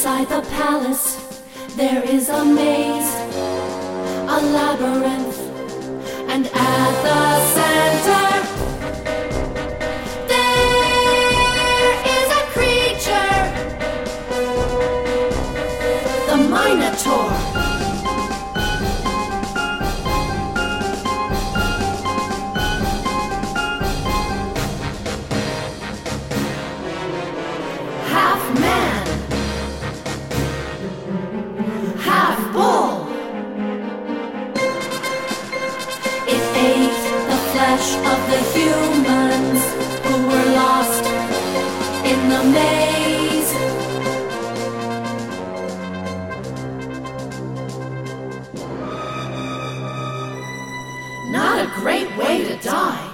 Inside the palace, there is a maze, a labyrinth, and at the center, there is a creature, the Minotaur. Half man, half bull. It ate the flesh of the humans who were lost in the maze. Not a great way to die.